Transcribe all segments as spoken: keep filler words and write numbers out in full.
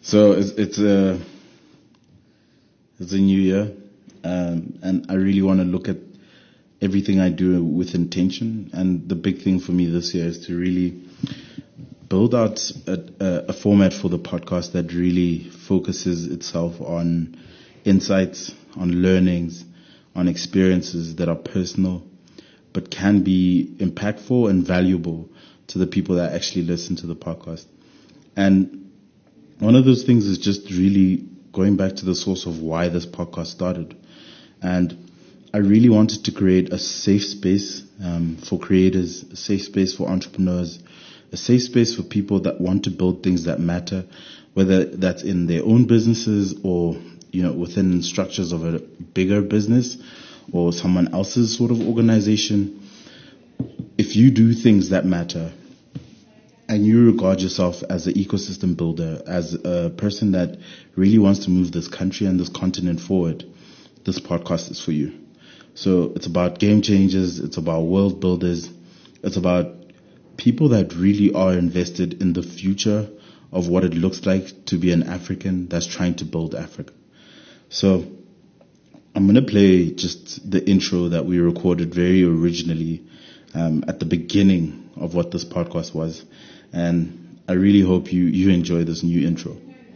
So it's, it's a it's a new year, um, and I really want to look at everything I do with intention. And the big thing for me this year is to really build out a, a format for the podcast that really focuses itself on insights, on learnings, on experiences that are personal, but can be impactful and valuable to the people that actually listen to the podcast. And one of those things is just really going back to the source of why this podcast started. And I really wanted to create a safe space um, for creators, a safe space for entrepreneurs, a safe space for people that want to build things that matter, whether that's in their own businesses or, you know, within structures of a bigger business or someone else's sort of organization. If you do things that matter and you regard yourself as an ecosystem builder, as a person that really wants to move this country and this continent forward, this podcast is for you. So it's about game changers. It's about world builders. It's about people that really are invested in the future of what it looks like to be an African that's trying to build Africa. So I'm going to play just the intro that we recorded very originally um, at the beginning of what this podcast was. And I really hope you, you enjoy this new intro.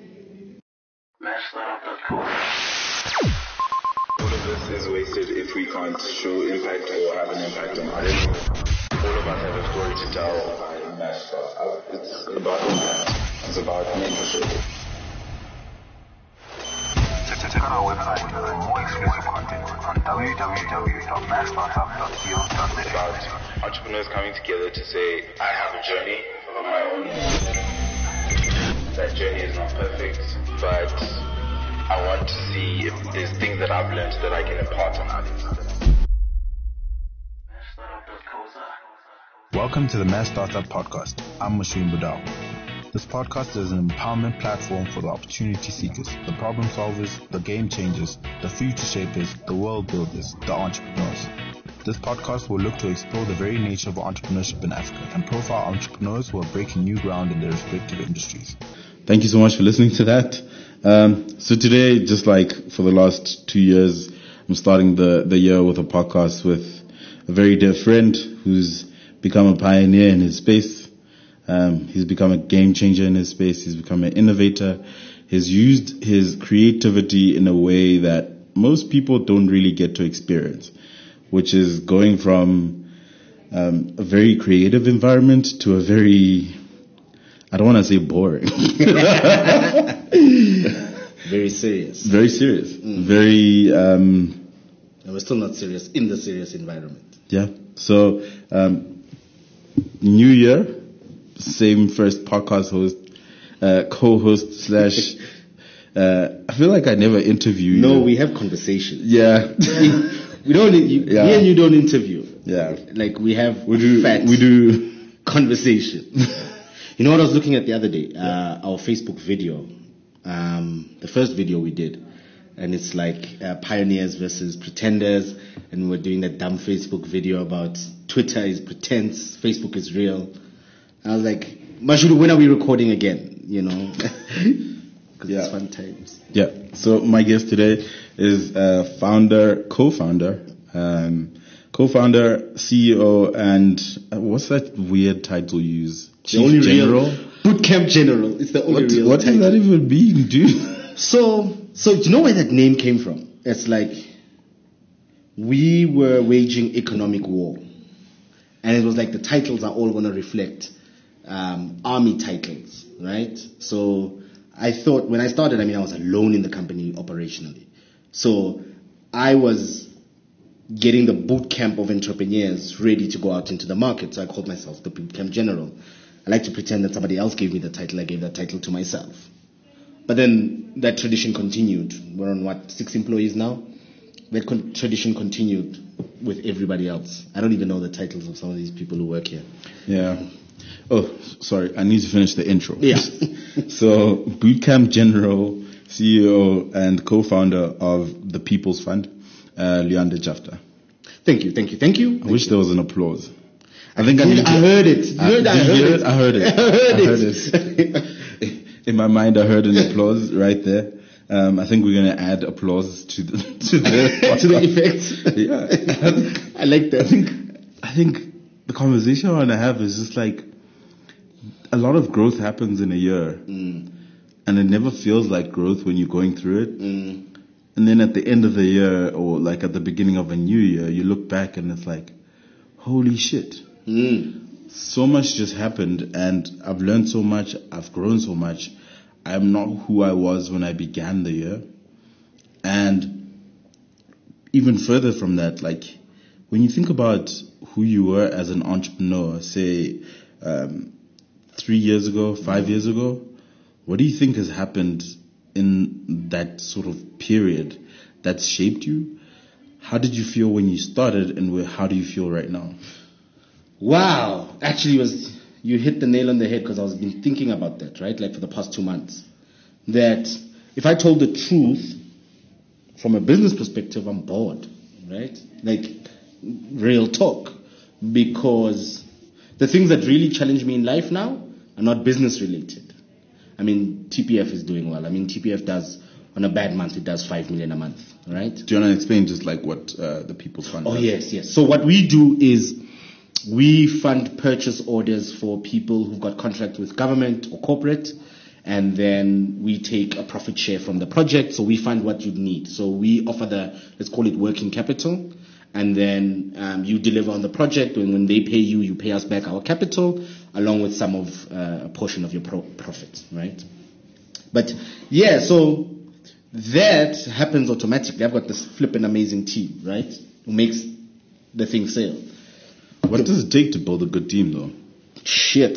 All of this is wasted if we can't show impact or have an impact on others. All of us have a story to tell. It's about impact. It's about mentorship. Check out our website for more exclusive content on w w w dot mass startup dot co dot za. About entrepreneurs coming together to say, I have a journey of my own. That journey is not perfect, but I want to see if there's things that I've learned that I can impart on others. Welcome to the Mass Startup Podcast. I'm Mashim Budal. This podcast is an empowerment platform for the opportunity seekers, the problem solvers, the game changers, the future shapers, the world builders, the entrepreneurs. This podcast will look to explore the very nature of entrepreneurship in Africa and profile entrepreneurs who are breaking new ground in their respective industries. Thank you so much for listening to that. Um, so today, just like for the last two years, I'm starting the, the year with a podcast with a very dear friend who's become a pioneer in his space. Um, he's become a game changer in his space. He's become an innovator. He's used his creativity in a way that most people don't really get to experience, which is going from um, a very creative environment to a very, I don't want to say boring. Very serious. Very serious. Mm. Very... Um, and we're still not serious in the serious environment. Yeah. So, um, new year, same first podcast host, uh, co-host slash... Uh, I feel like I never interview you. No, we have conversations. Yeah. we don't... You, yeah. Me and you don't interview. Yeah. Like, we have we do, fat we do conversation. You know what I was looking at the other day? Uh, our Facebook video. Um, the first video we did. And it's like uh, pioneers versus pretenders. And we're doing that dumb Facebook video about Twitter is pretense, Facebook is real. I was like, Mashudu, when are we recording again? You know? Because yeah. it's fun times. Yeah. So my guest today is uh, founder, co-founder, um, co-founder, C E O, and uh, what's that weird title you use? Chief only General? Real, Bootcamp General. It's the only what, real What title. does that even mean, dude? So, so do you know where that name came from? It's like we were waging economic war, and it was like the titles are all going to reflect um, army titles, right? So I thought when I started, I mean, I was alone in the company operationally, so I was getting the boot camp of entrepreneurs ready to go out into the market. So I called myself the Bootcamp General. I like to pretend that somebody else gave me the title. I gave that title to myself. But then that tradition continued. We're on, what, six employees now? That con- tradition continued with everybody else. I don't even know the titles of some of these people who work here. Yeah. Oh, sorry. I need to finish the intro. Yeah. So, Bootcamp General, C E O, and co-founder of the People's Fund, uh, Leander Jafta. Thank you, thank you, thank you. I wish there was an applause. I think I, I, need to, I heard it. You heard, I, I, heard it. I heard it. I heard I heard it. it. In my mind, I heard an applause right there. Um, I think we're going to add applause to the to the to the effects. Yeah, I like that. I think I think the conversation I want to have is just like a lot of growth happens in a year, Mm. and it never feels like growth when you're going through it. Mm. And then at the end of the year, or like at the beginning of a new year, you look back and it's like, holy shit. Mm. So much just happened, and I've learned so much. I've grown so much. I'm not who I was when I began the year. And even further from that, like when you think about who you were as an entrepreneur, say um, three years ago, five years ago, what do you think has happened in that sort of period that's shaped you? How did you feel when you started, and where, how do you feel right now? Wow. Actually, it was you hit the nail on the head, because I was been thinking about that, right? Like for the past two months. That if I told the truth, from a business perspective, I'm bored, right? Like real talk. Because the things that really challenge me in life now are not business related. I mean, T P F is doing well. I mean, T P F does, on a bad month, it does five million a month, right? Do you want to explain just like what uh, the People's Fund Oh, does? yes, yes. So what we do is we fund purchase orders for people who've got contracts with government or corporate, and then we take a profit share from the project. So we fund what you need. So we offer the, let's call it working capital, and then um, you deliver on the project, and when they pay you, you pay us back our capital, along with some of uh, a portion of your pro- profit, right? But yeah, so that happens automatically. I've got this flipping amazing team, right, who makes the thing sail. What does it take to build a good team, though? Shit.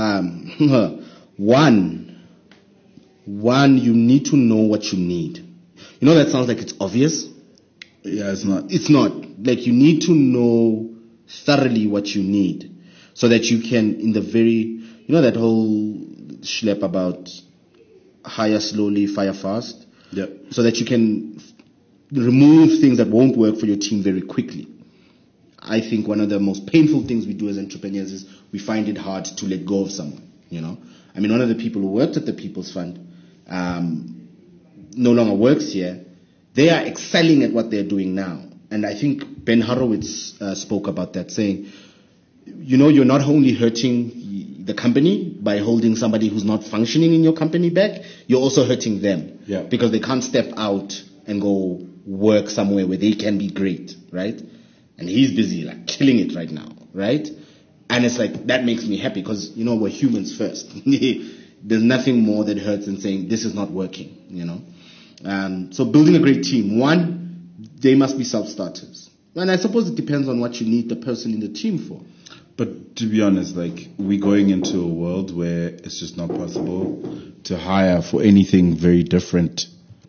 Um, one, one, you need to know what you need. You know, that sounds like it's obvious. Yeah, it's not. It's not. Like, you need to know thoroughly what you need, so that you can, in the very, you know, that whole schlep about hire slowly, fire fast. Yeah. So that you can f- remove things that won't work for your team very quickly. I think one of the most painful things we do as entrepreneurs is we find it hard to let go of someone, you know. I mean, one of the people who worked at the People's Fund um, no longer works here. They are excelling at what they're doing now. And I think Ben Horowitz uh, spoke about that, saying, you know, you're not only hurting the company by holding somebody who's not functioning in your company back, you're also hurting them. Yeah. Because they can't step out and go work somewhere where they can be great, right? And he's busy, like, killing it right now, right? And it's like, that makes me happy, because, you know, we're humans first. There's nothing more that hurts than saying, this is not working, you know? Um, so building a great team. One, they must be self-starters. And I suppose it depends on what you need the person in the team for. But to be honest, like, we're going into a world where it's just not possible to hire for anything very different.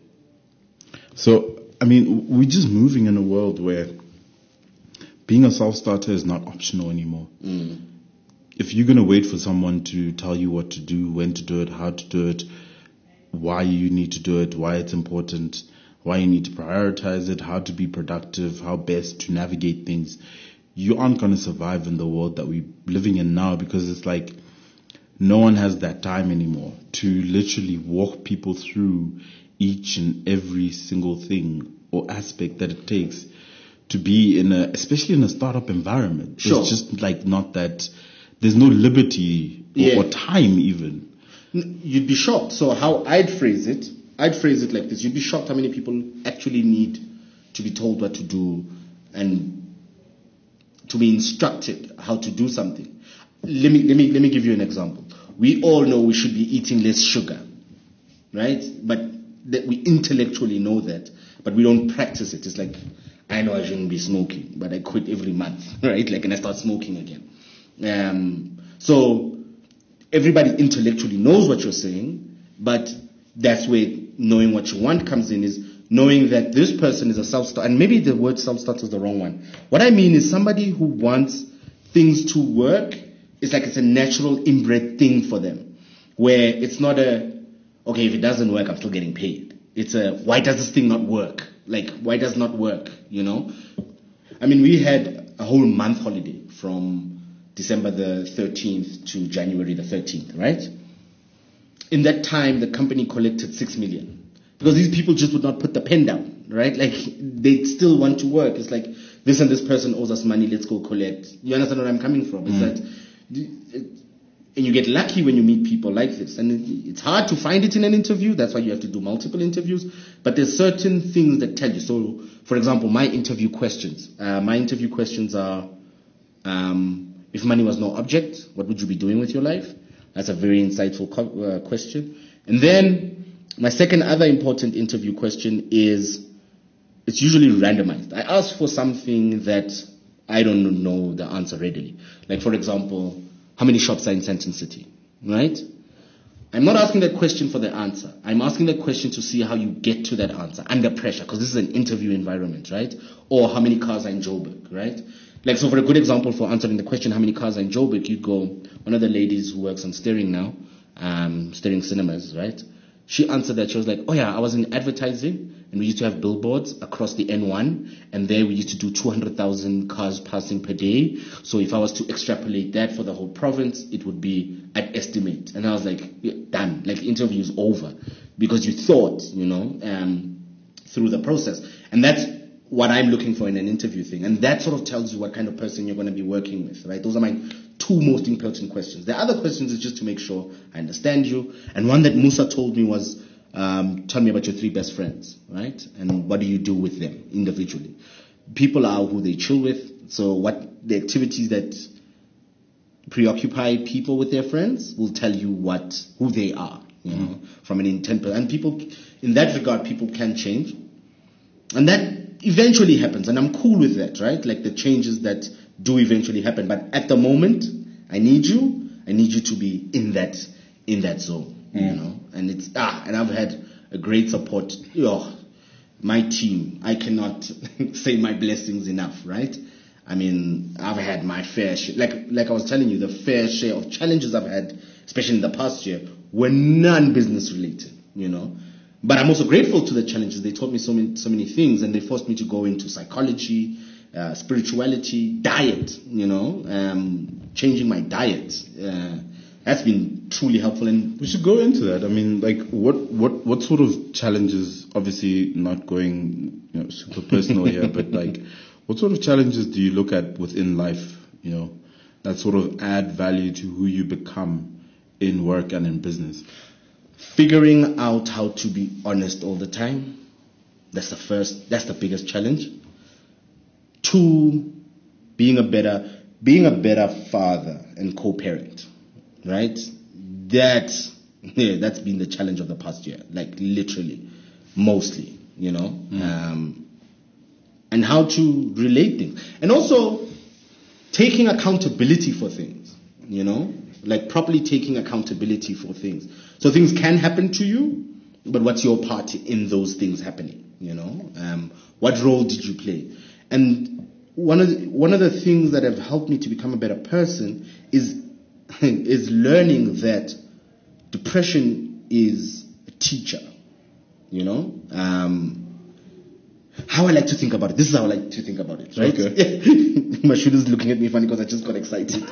So, I mean, we're just moving in a world where being a self-starter is not optional anymore. Mm. If you're going to wait for someone to tell you what to do, when to do it, how to do it, why you need to do it, why it's important, why you need to prioritize it, how to be productive, how best to navigate things, you aren't going to survive in the world that we're living in now, because it's like no one has that time anymore to literally walk people through each and every single thing or aspect that it takes to be in a, especially in a startup environment. Sure. It's just like not that, there's no liberty or, Yeah. or time even. You'd be shocked. So how I'd phrase it, I'd phrase it like this. You'd be shocked how many people actually need to be told what to do and to be instructed how to do something. Let me, let me, let me give you an example. We all know we should be eating less sugar, right? But that we intellectually know that, but we don't practice it. It's like, I know I shouldn't be smoking, but I quit every month, right? Like, and I start smoking again. Um, so everybody intellectually knows what you're saying, but that's where knowing what you want comes in, is knowing that this person is a self-starter. And maybe the word self-starter is the wrong one. What I mean is somebody who wants things to work. It's like it's a natural inbred thing for them, where it's not a, okay, if it doesn't work, I'm still getting paid. It's a, why does this thing not work? Like, why does it not work, you know? I mean, we had a whole month holiday from December the thirteenth to January the thirteenth, right? in that time, the company collected six million because these people just would not put the pen down, right? Like they still want to work. It's like this and this person owes us money. Let's go collect. You understand where I'm coming from? It's Mm. that, and you get lucky when you meet people like this. And it, it's hard to find it in an interview. That's why you have to do multiple interviews. But there's certain things that tell you. So, for example, my interview questions. Uh, my interview questions are, um, if money was no object, what would you be doing with your life? That's a very insightful co- uh, question. And then my second other important interview question is, it's usually randomized. I ask for something that I don't know the answer readily. Like, for example, how many shops are in Sandton City, right? I'm not asking that question for the answer. I'm asking that question to see how you get to that answer under pressure, because this is an interview environment, right? Or how many cars are in Joburg, right? Like, so for a good example for answering the question, how many cars are in Joburg, you'd go, one of the ladies who works on Steering now, um, Steering Cinemas, right? She answered that. She was like, oh yeah, I was in advertising, and we used to have billboards across the N one, and there we used to do two hundred thousand cars passing per day. So if I was to extrapolate that for the whole province, it would be at estimate. And I was like, yeah, done. Like, interview's over, because you thought, you know, um, through the process. And that's what I'm looking for in an interview thing. And that sort of tells you what kind of person you're going to be working with, right? Those are my two most important questions. The other questions is just to make sure I understand you. And one that Musa told me was, um, tell me about your three best friends, right? And what do you do with them individually? People are who they chill with. So what the activities that preoccupy people with their friends will tell you what, who they are, you know, from an intent. And people, in that regard, people can change. And that eventually happens. And I'm cool with that, right? Like the changes that do eventually happen. But at the moment, I need you. I need you to be in that, in that zone. Mm. You know, and it's ah, and I've had a great support. Oh, my team, I cannot say my blessings enough, right? I mean, I've had my fair share. Like, like I was telling you, the fair share of challenges I've had, especially in the past year, were non-business related. You know, but I'm also grateful to the challenges. They taught me so many, so many things, and they forced me to go into psychology, uh, spirituality, diet. You know, um, changing my diet. Uh, That's been truly helpful. And we should go into that. I mean, like, what, what, what sort of challenges, obviously not going, you know, super personal here, but like, what sort of challenges do you look at within life, you know, that sort of add value to who you become in work and in business? Figuring out how to be honest all the time. That's the first, that's the biggest challenge. Two, being a better, being a better father and co-parent. Right? That's, yeah, that's been the challenge of the past year. Like, literally, mostly, you know? Mm. Um, and how to relate things. And also, taking accountability for things, you know? Like, properly taking accountability for things. So things can happen to you, but what's your part in those things happening, you know? Um, what role did you play? And one of the, one of the things that have helped me to become a better person is is learning that depression is a teacher, you know? Um, how I like to think about it. This is how I like to think about it, right? Okay. My student's looking at me funny because I just got excited.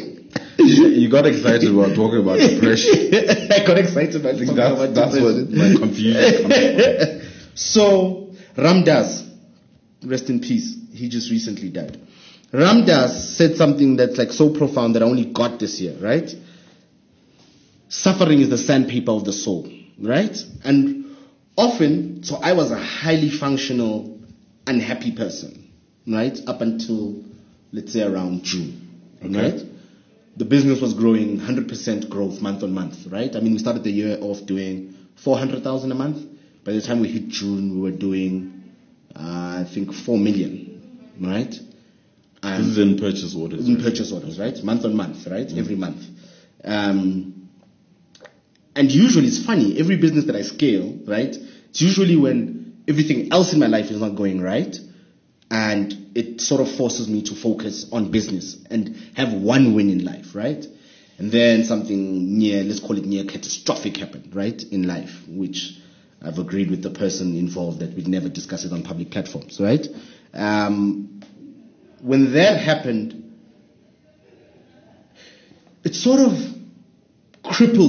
You got excited about talking about depression. I got excited about talking that's, about that's depression. That's what my confusion comes from. So, Ramdas, rest in peace. He just recently died. Ramdas said something that's like so profound that I only got this year, right? Suffering is the sandpaper of the soul, right? And often, so I was a highly functional, unhappy person, right? Up until, let's say, around June, okay. Right? The business was growing one hundred percent growth month on month, right? I mean, we started the year off doing four hundred thousand a month. By the time we hit June, we were doing, uh, I think, four million, right? Um, this is in purchase orders. In right? purchase orders, right? Month on month, right? Mm. Every month. Um, and usually it's funny, every business that I scale, right? It's usually when everything else in my life is not going right. And it sort of forces me to focus on business and have one win in life, right? And then something near, let's call it near catastrophic happened, right? In life, which I've agreed with the person involved that we'd never discuss it on public platforms, right? Um, When that happened, it sort of crippled me.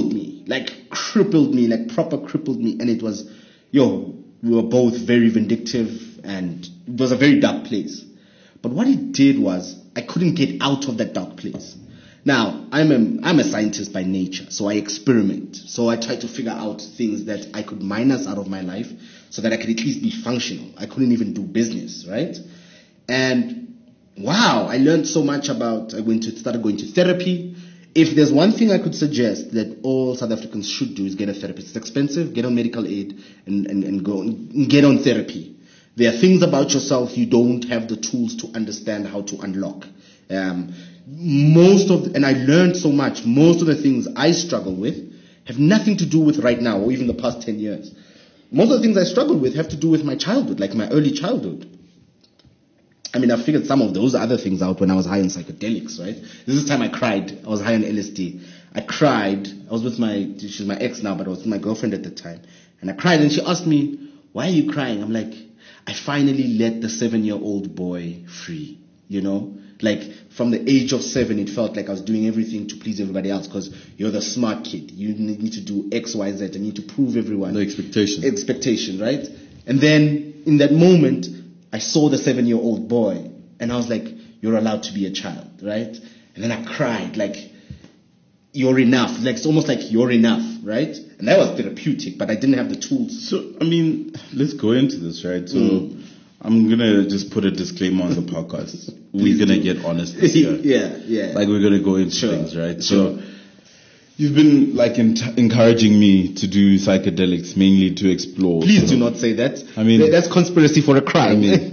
like crippled me, like proper crippled me. And it was, yo, we were both very vindictive and it was a very dark place. But what it did was I couldn't get out of that dark place. Now, I'm a, I'm a scientist by nature, so I experiment. So I try to figure out things that I could minus out of my life so that I could at least be functional. I couldn't even do business, right? And wow, I learned so much about, I went to, started going to therapy. If there's one thing I could suggest that all South Africans should do is get a therapist. It's expensive, get on medical aid and, and, and go and get on therapy. There are things about yourself you don't have the tools to understand how to unlock. Um, most of, the, and I learned so much, most of the things I struggle with have nothing to do with right now or even the past ten years. Most of the things I struggle with have to do with my childhood, like my early childhood. I mean, I figured some of those other things out when I was high on psychedelics, right? This is the time I cried. I was high on L S D. I cried. I was with my, she's my ex now, but I was with my girlfriend at the time. And I cried and she asked me, why are you crying? I'm like, I finally let the seven-year-old boy free, you know? Like, from the age of seven, it felt like I was doing everything to please everybody else because you're the smart kid. You need to do X, Y, Z. I need to prove everyone. The expectation. Expectation, right? And then, in that moment, I saw the seven-year-old boy, and I was like, you're allowed to be a child, right? And then I cried, like, you're enough. Like, it's almost like you're enough, right? And that was therapeutic, but I didn't have the tools. So, I mean, let's go into this, right? So, mm. I'm going to just put a disclaimer on the podcast. We're going to get honest this year. yeah, yeah. Like, we're going to go into sure. things, right? Sure. So, you've been, like, in- encouraging me to do psychedelics, mainly to explore. Please do not say that. I mean... That's conspiracy for a crime. I mean...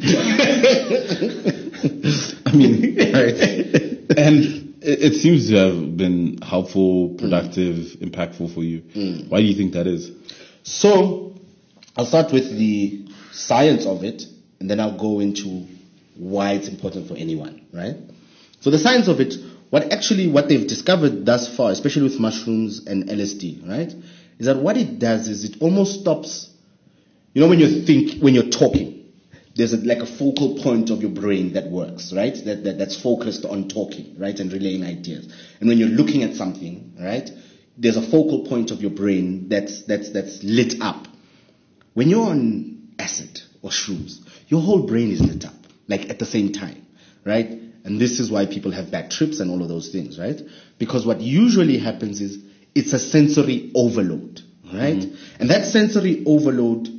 I mean, right. And it, it seems to have been helpful, productive, mm. impactful for you. Mm. Why do you think that is? So, I'll start with the science of it, and then I'll go into why it's important for anyone, right? So the science of it, what actually, what they've discovered thus far, especially with mushrooms and L S D, right, is that what it does is it almost stops, you know, when you think, when you're talking, there's a, like a focal point of your brain that works, right, that, that that's focused on talking, right, and relaying ideas. And when you're looking at something, right, there's a focal point of your brain that's that's that's lit up. When you're on acid or shrooms, your whole brain is lit up, like at the same time, right? And this is why people have bad trips and all of those things, right? Because what usually happens is it's a sensory overload, right? Mm-hmm. And that sensory overload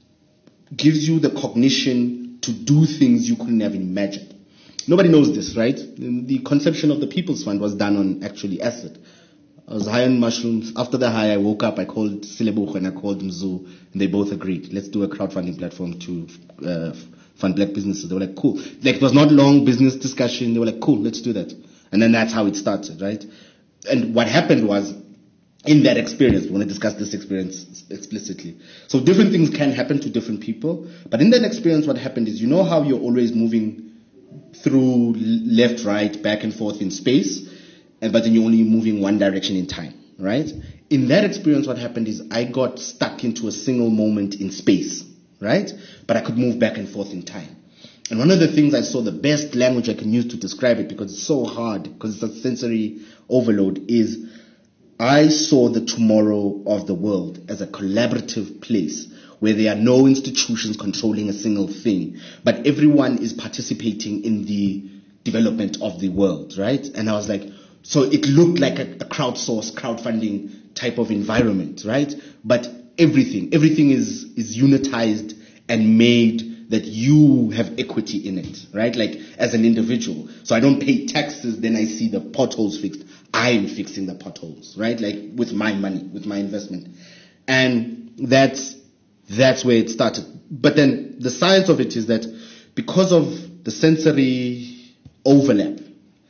gives you the cognition to do things you couldn't have imagined. Nobody knows this, right? The conception of the People's Fund was done on actually acid. I was high on mushrooms. After the high, I woke up, I called Silebuch and I called Mzu, and they both agreed. Let's do a crowdfunding platform to uh, fund black businesses. They were like, cool. Like, it was not long business discussion. They were like, cool, let's do that. And then that's how it started, right? And what happened was, in that experience, we want to discuss this experience explicitly. So different things can happen to different people. But in that experience, what happened is, you know how you're always moving through left, right, back and forth in space? And, but then you're only moving one direction in time, right? In that experience, what happened is I got stuck into a single moment in space, right? But I could move back and forth in time. And one of the things I saw, the best language I can use to describe it, because it's so hard, because it's a sensory overload, is I saw the tomorrow of the world as a collaborative place where there are no institutions controlling a single thing, but everyone is participating in the development of the world, right? And I was like, so it looked like a, a crowdsourced, crowdfunding type of environment, right? But everything, everything is, is unitized and made that you have equity in it, right? Like as an individual. So I don't pay taxes, then I see the potholes fixed. I'm fixing the potholes, right? Like with my money, with my investment. And that's, that's where it started. But then the science of it is that because of the sensory overlap,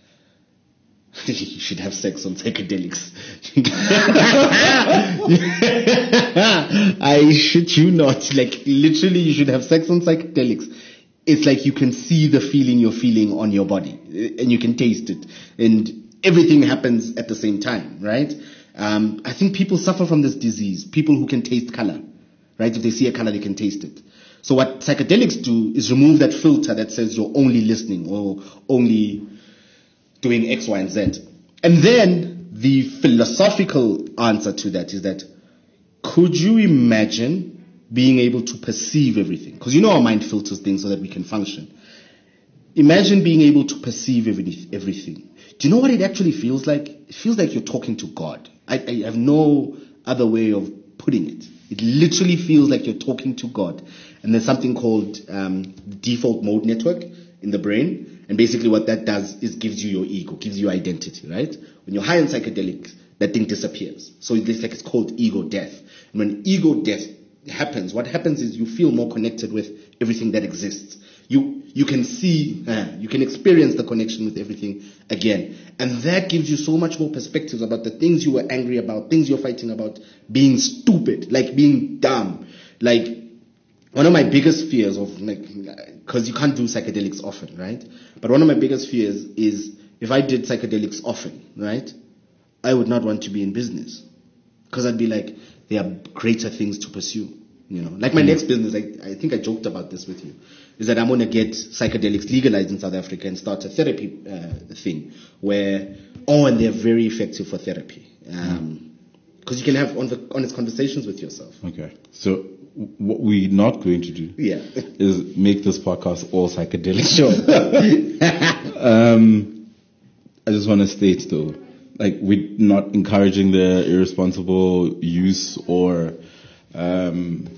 you should have sex on psychedelics. I shit you not. Like, literally, you should have sex on psychedelics. It's like you can see the feeling you're feeling on your body, and you can taste it. And everything happens at the same time, right? Um, I think people suffer from this disease. People who can taste color, right? If they see a color, they can taste it. So what psychedelics do is remove that filter that says you're only listening or only doing X, Y, and Z. And then the philosophical answer to that is that, could you imagine being able to perceive everything? Because you know our mind filters things so that we can function. Imagine being able to perceive every, everything. Do you know what it actually feels like? It feels like you're talking to God. I, I have no other way of putting it. It literally feels like you're talking to God. And there's something called um, default mode network in the brain. And basically what that does is gives you your ego, gives you identity, right? When you're high on psychedelics, that thing disappears. So it's like it's called ego death. And when ego death happens, what happens is you feel more connected with everything that exists. You you can see, uh, you can experience the connection with everything again. And that gives you so much more perspectives about the things you were angry about, things you're fighting about, being stupid, like being dumb. Like, one of my biggest fears of, like, because you can't do psychedelics often, right? But one of my biggest fears is if I did psychedelics often, right, I would not want to be in business. Because I'd be like, there are greater things to pursue. You know, like my next business, I, I think I joked about this with you, is that I'm going to get psychedelics legalized in South Africa and start a therapy uh, thing where, oh, and they're very effective for therapy. Um, because you can have honest conversations with yourself. Okay. So what we're not going to do yeah. is make this podcast all psychedelic. Sure. um, I just want to state though, like, we're not encouraging the irresponsible use or, um,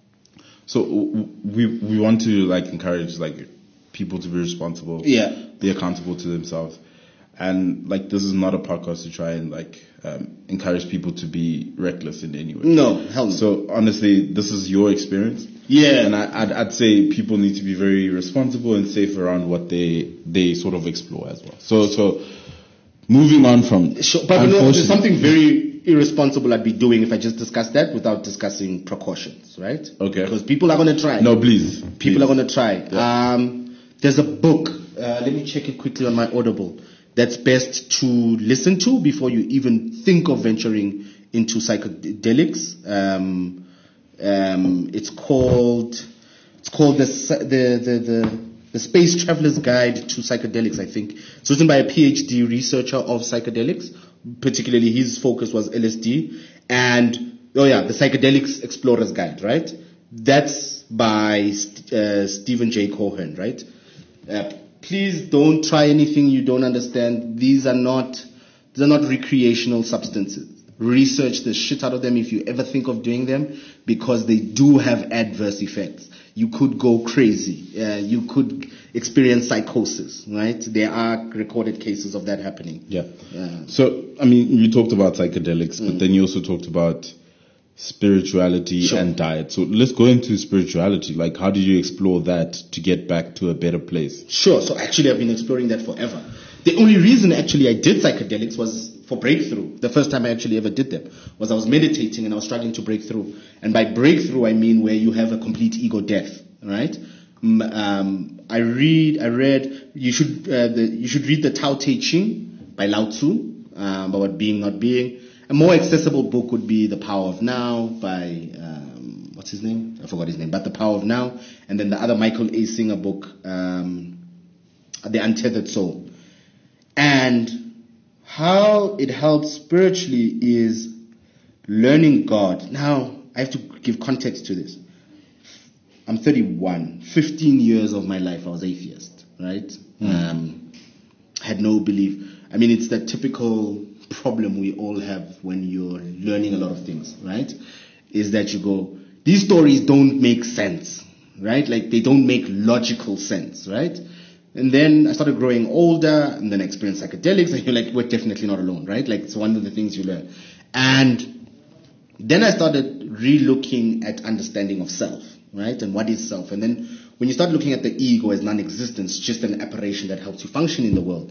so we we want to like encourage like people to be responsible, yeah, be accountable to themselves, and like this is not a podcast to try and like um, encourage people to be reckless in any way. No, hell no. So honestly, this is your experience. Yeah, and I, I'd I'd say people need to be very responsible and safe around what they they sort of explore as well. So so moving on from sure, but no, there's something very irresponsible I'd be doing if I just discussed that without discussing precautions, right? Okay. Because people are going to try. No, please. People please. are going to try. Yeah. Um, there's a book. Uh, let me check it quickly on my Audible. That's best to listen to before you even think of venturing into psychedelics. Um, um, it's called. It's called the the the the. The Space Traveler's Guide to Psychedelics, I think. It's written by a PhD researcher of psychedelics. Particularly, his focus was L S D. And, oh yeah, the Psychedelics Explorer's Guide, right? That's by uh, Stephen J. Cohen, right? Uh, please don't try anything you don't understand. These are not, these are not recreational substances. Research the shit out of them if you ever think of doing them, because they do have adverse effects. You could go crazy. Uh, you could experience psychosis, right? There are recorded cases of that happening. Yeah. Uh, so, I mean, you talked about psychedelics, mm. but then you also talked about spirituality sure. and diet. So let's go into spirituality. Like, how did you explore that to get back to a better place? Sure. So actually, I've been exploring that forever. The only reason actually I did psychedelics was for breakthrough. The first time I actually ever did them was I was meditating and I was struggling to break through. And by breakthrough, I mean where you have a complete ego death, right? Um, I read, I read, you should, uh, the, you should read the Tao Te Ching by Lao Tzu, um, about being, not being. A more accessible book would be The Power of Now by, um, what's his name? I forgot his name, but The Power of Now. And then the other Michael A. Singer book, um, The Untethered Soul. And how it helps spiritually is learning God. Now, I have to give context to this. I'm thirty-one. fifteen years of my life I was atheist, right? Mm. Um, had no belief. I mean, it's that typical problem we all have when you're learning a lot of things, right? Is that you go, these stories don't make sense, right? Like, they don't make logical sense, right? And then I started growing older, and then I experienced psychedelics, and you're like, we're definitely not alone, right? Like, it's one of the things you learn. And then I started re-looking at understanding of self, right? And what is self? And then when you start looking at the ego as non-existence, just an apparition that helps you function in the world,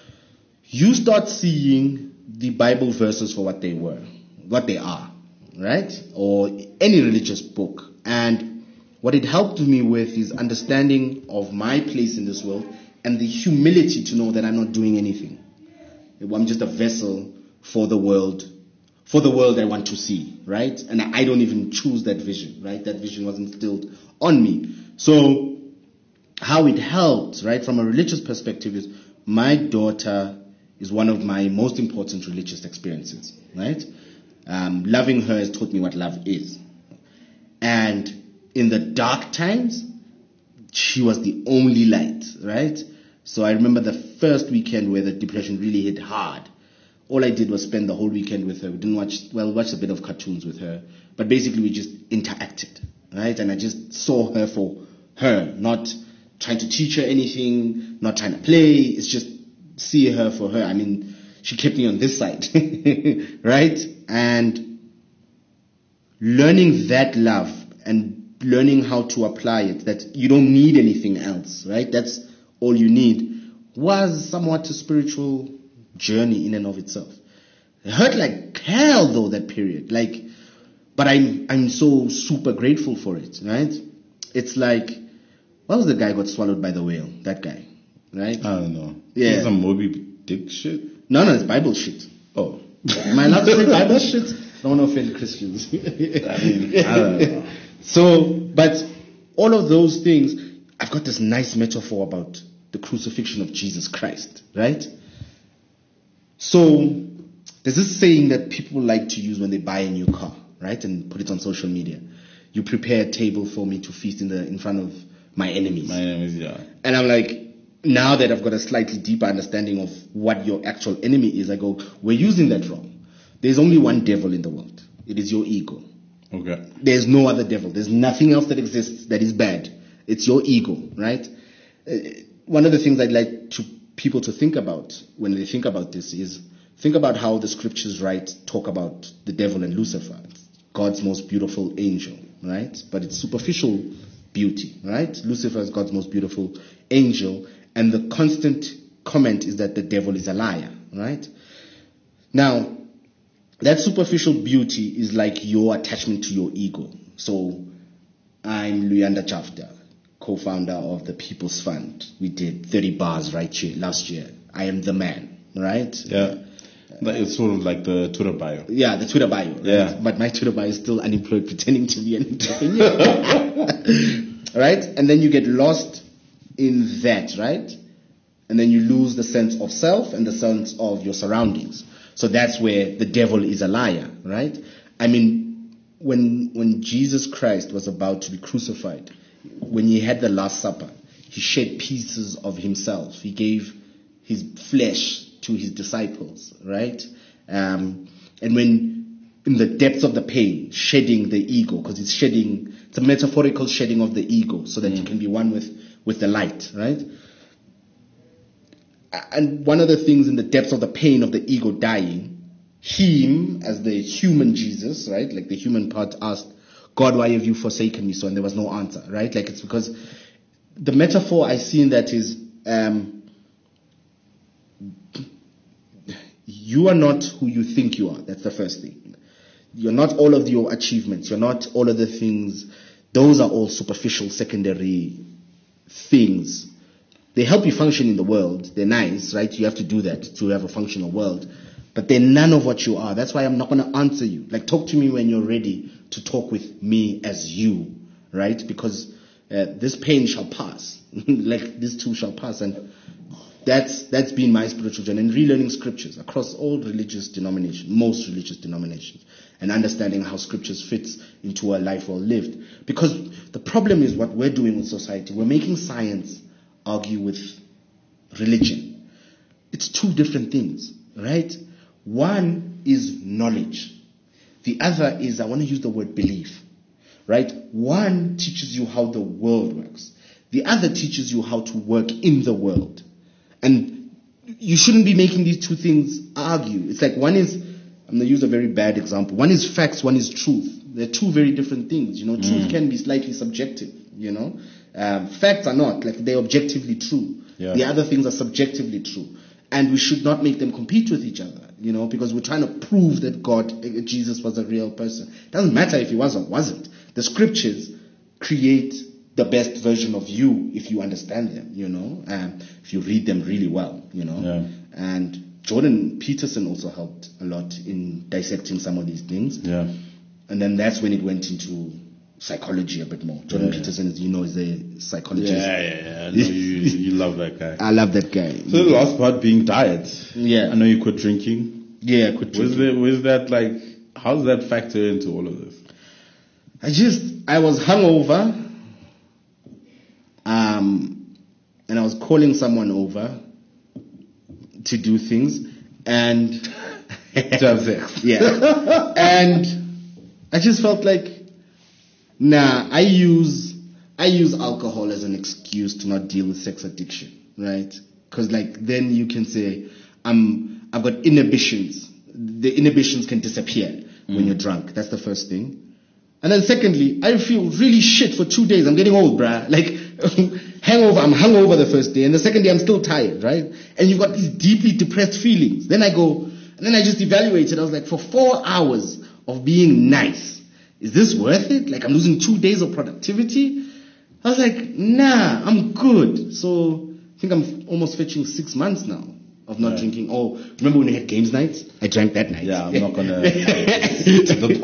you start seeing the Bible verses for what they were, what they are, right? Or any religious book. And what it helped me with is understanding of my place in this world and the humility to know that I'm not doing anything. I'm just a vessel for the world, for the world I want to see, right? And I don't even choose that vision, right? That vision was instilled on me. So how it helped, right, from a religious perspective is my daughter is one of my most important religious experiences, right? Um, loving her has taught me what love is. And in the dark times, she was the only light, right? So I remember the first weekend where the depression really hit hard. All I did was spend the whole weekend with her. We didn't watch, well, watched a bit of cartoons with her, but basically we just interacted, right? And I just saw her for her, not trying to teach her anything, not trying to play. It's just see her for her. I mean, she kept me on this side, right? And learning that love and learning how to apply it, that you don't need anything else, right? That's all you need, was somewhat a spiritual journey in and of itself. It hurt like hell though, that period. Like, but I'm I'm so super grateful for it, right? It's like, what was the guy got swallowed by the whale? That guy, right? I don't know. Yeah. It's some Moby Dick shit. No, no, it's Bible shit. Oh. Am I allowed to say Bible shit? I don't want to offend Christians. I mean, I don't know. So, but all of those things, I've got this nice metaphor about the crucifixion of Jesus Christ, right? So, there's this saying that people like to use when they buy a new car, right? And put it on social media. You prepare a table for me to feast in the in front of my enemies. My name is, yeah. And I'm like, now that I've got a slightly deeper understanding of what your actual enemy is, I go, we're using that wrong. There's only one devil in the world. It is your ego. Okay. There's no other devil. There's nothing else that exists that is bad. It's your ego, right? Uh, one of the things I'd like to people to think about when they think about this is think about how the scriptures write talk about the devil and Lucifer, God's most beautiful angel, right? But it's superficial beauty, right? Lucifer is God's most beautiful angel, and the constant comment is that the devil is a liar, right? Now, that superficial beauty is like your attachment to your ego. So, I'm Luyanda Chafta, co-founder of the People's Fund. We did thirty bars right here last year. I am the man, right? Yeah. It's sort of like the Twitter bio. Yeah, the Twitter bio. Right? Yeah. But my Twitter bio is still unemployed, pretending to be an entrepreneur. Right? And then you get lost in that, right? And then you lose the sense of self and the sense of your surroundings. So that's where the devil is a liar, right? I mean, when when Jesus Christ was about to be crucified, when he had the Last Supper, he shed pieces of himself. He gave his flesh to his disciples, right? Um, and when in the depths of the pain, shedding the ego, because it's shedding, it's a metaphorical shedding of the ego so that mm. you can be one with, with the light, right? And one of the things in the depths of the pain of the ego dying, him, as the human Jesus, right? Like the human part asked, God, why have you forsaken me? So, and there was no answer, right? Like it's because the metaphor I see in that is, um, you are not who you think you are. That's the first thing. You're not all of your achievements. You're not all of the things. Those are all superficial, secondary things. They help you function in the world. They're nice, right? You have to do that to have a functional world. But they're none of what you are. That's why I'm not going to answer you. Like, talk to me when you're ready to talk with me as you, right? Because uh, this pain shall pass. Like, this too shall pass. And that's that's been my spiritual journey. And relearning scriptures across all religious denominations, most religious denominations, and understanding how scriptures fits into a life well lived. Because the problem is what we're doing with society. We're making science argue with religion. It's two different things, right? One is knowledge. The other is, I want to use the word belief, right? One teaches you how the world works. The other teaches you how to work in the world. And you shouldn't be making these two things argue. It's like one is, I'm going to use a very bad example. One is facts, one is truth. They're two very different things. You know, truth mm. can be slightly subjective, you know. Um, facts are not, like they're objectively true. Yeah. The other things are subjectively true. And we should not make them compete with each other, you know, because we're trying to prove that God, Jesus was a real person. It doesn't matter if he was or wasn't. The scriptures create the best version of you if you understand them, you know, um, if you read them really well, you know. Yeah. And Jordan Peterson also helped a lot in dissecting some of these things. Yeah. And then that's when it went into psychology a bit more. Jordan Yeah. Peterson, you know, is a psychologist. Yeah, yeah, yeah. I know you, you love that guy. I love that guy. So the last part being diet. Yeah. I know you quit drinking. Yeah, quit Was drinking. there, was that like, how does that factor into all of this? I just, I was hungover, um, and I was calling someone over to do things, and To have sex. yeah, and I just felt like, nah, I use, I use alcohol as an excuse to not deal with sex addiction, right? Because like then you can say, I'm, I've got inhibitions. The inhibitions can disappear when you're drunk. That's the first thing. And then secondly, I feel really shit for two days. I'm getting old, bruh. Like, hangover, I'm hungover the first day, and the second day I'm still tired, right? And you've got these deeply depressed feelings. Then I go, and then I just evaluated. I was like, for four hours of being nice, is this worth it? Like, I'm losing two days of productivity? I was like, nah, I'm good. So, I think I'm almost fetching six months now of not Yeah. drinking. Oh, remember when we had games nights? I drank that night. Yeah, I'm not gonna to the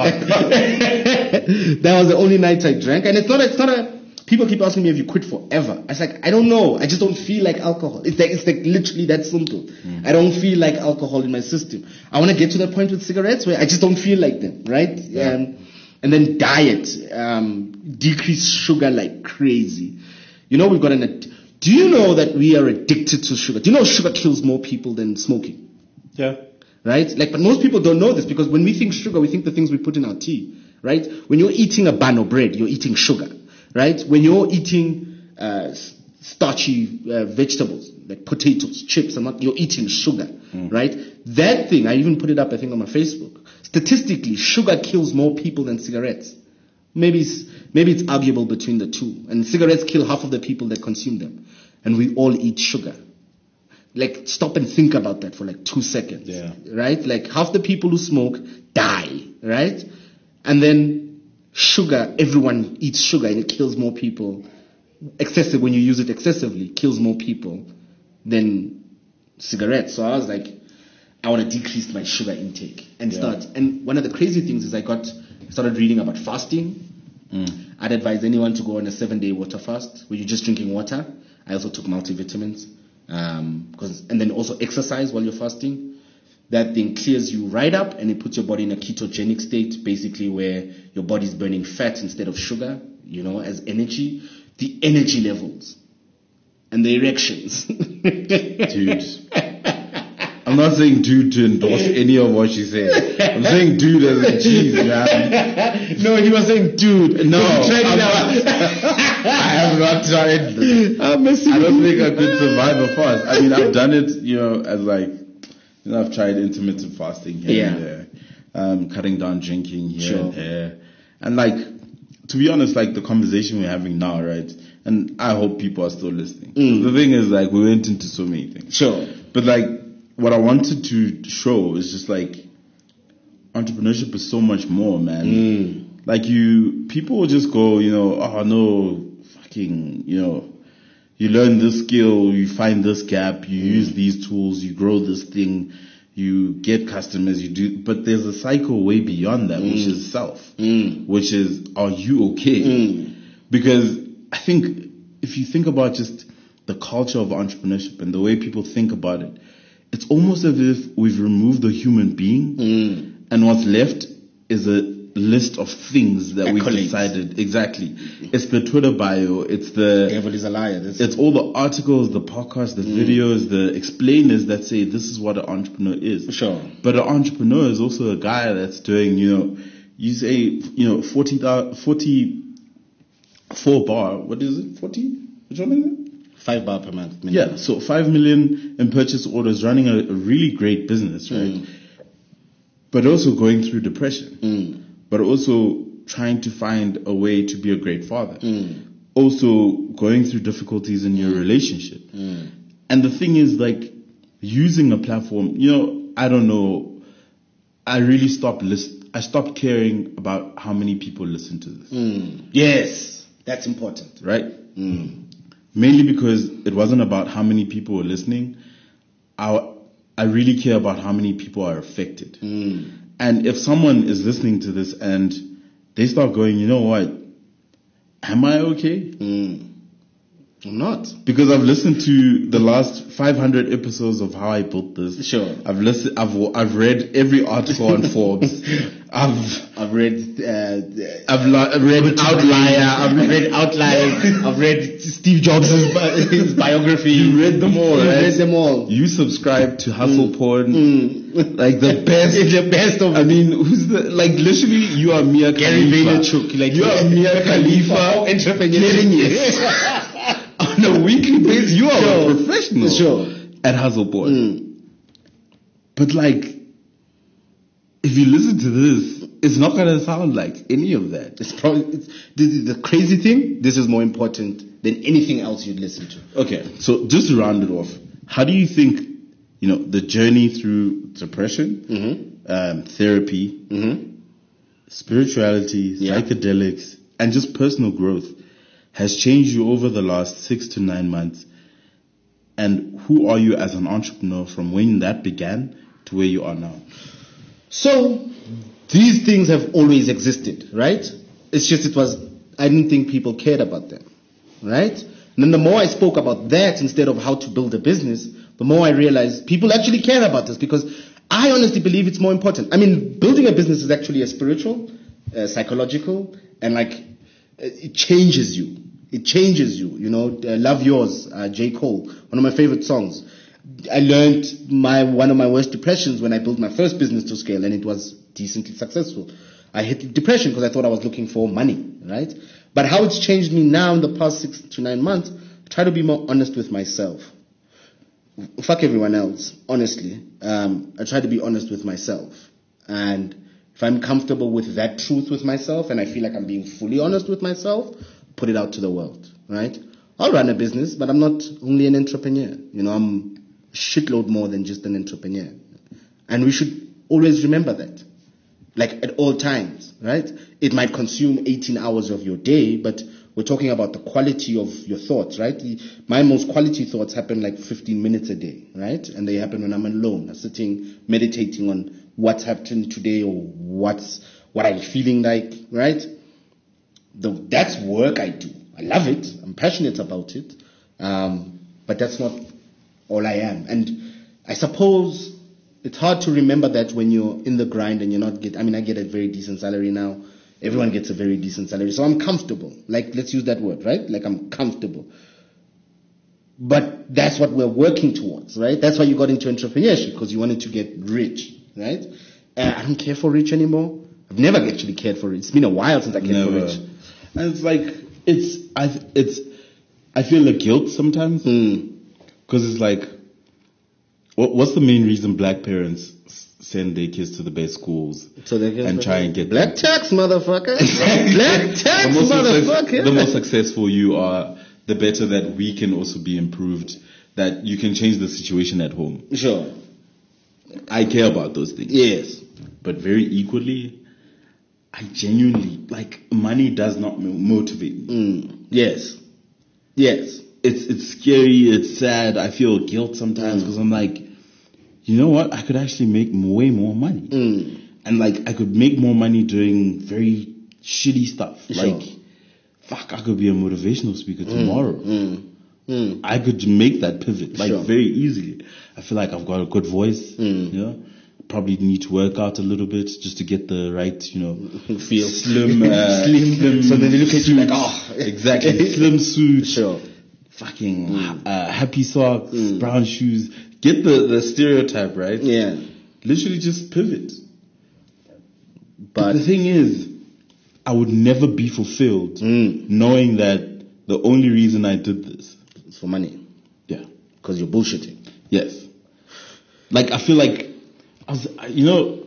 podcast. That was the only night I drank, and it's not. It's not a. People keep asking me if you quit forever. I was like, I don't know. I just don't feel like alcohol. It's like it's like literally that simple. Mm. I don't feel like alcohol in my system. I want to get to that point with cigarettes where I just don't feel like them, right? Yeah. Um, and then diet, um, decrease sugar like crazy. You know, we've got an. Ad- Do you know that we are addicted to sugar? Do you know sugar kills more people than smoking? Yeah. Right? Like, but most people don't know this because when we think sugar, we think the things we put in our tea, right? When you're eating a bun or bread, you're eating sugar, right? When you're eating uh, s- starchy uh, vegetables like potatoes, chips, and what, you're eating sugar, right? That thing, I even put it up, I think, on my Facebook. Statistically, sugar kills more people than cigarettes. Maybe it's, maybe it's arguable between the two. And cigarettes kill half of the people that consume them. And we all eat sugar. Like, stop and think about that for like two seconds. Yeah. Right? Like, half the people who smoke die. Right? And then sugar, everyone eats sugar and it kills more people. Excessive, when you use it excessively, kills more people than cigarettes. So I was like, I want to decrease my sugar intake and Yeah. start. And one of the crazy things is I got started reading about fasting. Mm. I'd advise anyone to go on a seven-day water fast where you're just drinking water. I also took multivitamins, um, because and then also exercise while you're fasting. That thing clears you right up and it puts your body in a ketogenic state, basically where your body's burning fat instead of sugar, you know, as energy. The energy levels and the erections. Dude. I'm not saying dude to endorse any of what she's saying. I'm saying dude as a cheese, man. No, he was saying, dude. No, Have you tried I'm it out? I have not tried this. I'm messing I don't with think you. I could survive a fast. I mean, I've done it, you know, as like, you know, I've tried intermittent fasting here and Yeah. there, um, cutting down drinking here Sure. and there. And like, to be honest, like the conversation we're having now, right? And I hope people are still listening. Mm. The thing is, like, we went into so many things. Sure. But like, what I wanted to show is just like, entrepreneurship is so much more, man. Mm. Like you, people will just go, you know, oh no, fucking, you know, you learn this skill, you find this gap, you use these tools, you grow this thing, you get customers, you do, but there's a cycle way beyond that, which is self, Mm. which is, are you okay? Mm. Because I think if you think about just the culture of entrepreneurship and the way people think about it, it's almost as if we've removed the human being Mm. and what's left is a list of things that we've Accolades. decided. Exactly. It's the Twitter bio. It's the, Devil is a liar. That's it's all the articles, the podcasts, the videos, the explainers that say this is what an entrepreneur is. Sure. But an entrepreneur is also a guy that's doing, you know, you say, you know, forty, forty-four bar, what is it? forty? Which one is it? Five bar per month. Yeah, so five million in purchase orders, running a, a really great business, right? Mm. But also going through depression, Mm. but also trying to find a way to be a great father. Mm. Also going through difficulties in your relationship. Mm. And the thing is, like, using a platform, you know, I don't know, I really stopped list. I stopped caring about how many people listen to this, Mm. Yes, that's important. right? Mm. Mainly because it wasn't about how many people were listening. I, I really care about how many people are affected. Mm. And if someone is listening to this and they start going, you know what, am I okay? Mm. I'm not. Because I've listened to the last five hundred episodes of How I Built This. Sure. I've listened. I've I've read every article on Forbes. I've I've read. Uh, I've la- read Outlier. I've read Outlier. I've read Steve Jobs' bi- his biography. You read them all, I right? read them all. You subscribe to Hustle Mm. Porn, Mm. like the best. the best of. I mean, who's the like? Literally, you are Mia Gary Khalifa. Vaynerchuk, like you are Mia Khalifa, entrepreneur. getting it on a weekly basis. You are Sure. a professional Sure. at Hustle Porn. Mm. But like, if you listen to this, it's not gonna sound like any of that. It's probably it's, the, the crazy thing. This is more important than anything else you'd listen to. Okay, so just to round it off, how do you think, you know, the journey through depression, Mm-hmm. um, therapy, Mm-hmm. spirituality, Yeah. psychedelics, and just personal growth has changed you over the last six to nine months? And who are you as an entrepreneur from when that began to where you are now? So these things have always existed, right? It's just it was I didn't think people cared about them, right? And then the more I spoke about that instead of how to build a business, the more I realized people actually care about this because I honestly believe it's more important. I mean, building a business is actually a spiritual, uh, psychological, and like it changes you. It changes you. You know, uh, Love Yours, uh, J. Cole, one of my favorite songs. I learned my one of my worst depressions when I built my first business to scale, and it was decently successful. I hit depression because I thought I was looking for money, right? But how it's changed me now in the past six to nine months, I try to be more honest with myself. Fuck everyone else, honestly. Um, I try to be honest with myself. And if I'm comfortable with that truth with myself and I feel like I'm being fully honest with myself, put it out to the world, right? I'll run a business, but I'm not only an entrepreneur. You know, I'm a shitload more than just an entrepreneur. And we should always remember that. Like at all times, right? It might consume eighteen hours of your day, but we're talking about the quality of your thoughts, right? The, my most quality thoughts happen like fifteen minutes a day, right? And they happen when I'm alone, I'm sitting, meditating on what's happened today or what's, what I'm feeling like, right? The, that's work I do. I love it. I'm passionate about it. Um, but that's not all I am. And I suppose it's hard to remember that when you're in the grind and you're not get. I mean, I get a very decent salary now. Everyone gets a very decent salary. So I'm comfortable. Like, let's use that word, right? Like, I'm comfortable. But that's what we're working towards, right? That's why you got into entrepreneurship, because you wanted to get rich, right? Uh, I don't care for rich anymore. I've never actually cared for rich. It's been a while since I cared Never. for rich. And it's like, it's, I, it's, I feel the guilt sometimes. Mm. Because it's like, what, what's the main reason black parents s- send their kids to the best schools So they get and try and get black tax, motherfucker. Black tax, the more, success- motherfucker. the more successful you are, the better that we can also be improved, that you can change the situation at home. Sure. I care about those things. Yes. But very equally, I genuinely, like, money does not mo- motivate me. Mm. Yes. Yes. It's it's scary, it's sad, I feel guilt sometimes because I'm like, you know what, I could actually make m- way more money. Mm. And like, I could make more money doing very shitty stuff. Sure. Like, fuck, I could be a motivational speaker tomorrow. Mm. Mm. I could make that pivot, like, Sure. very easily. I feel like I've got a good voice, Mm. you know. Probably need to work out a little bit just to get the right, you know, Feel. slim, uh, Slim. So then they look at you like, oh. exactly, slim suit, Sure. fucking uh, happy socks, brown shoes. Get the, the stereotype, right? Yeah. Literally just pivot. But But the thing is, I would never be fulfilled Mm. knowing that the only reason I did this. it's for money. Yeah. Because you're bullshitting. Yes. Like, I feel like, I was, you know,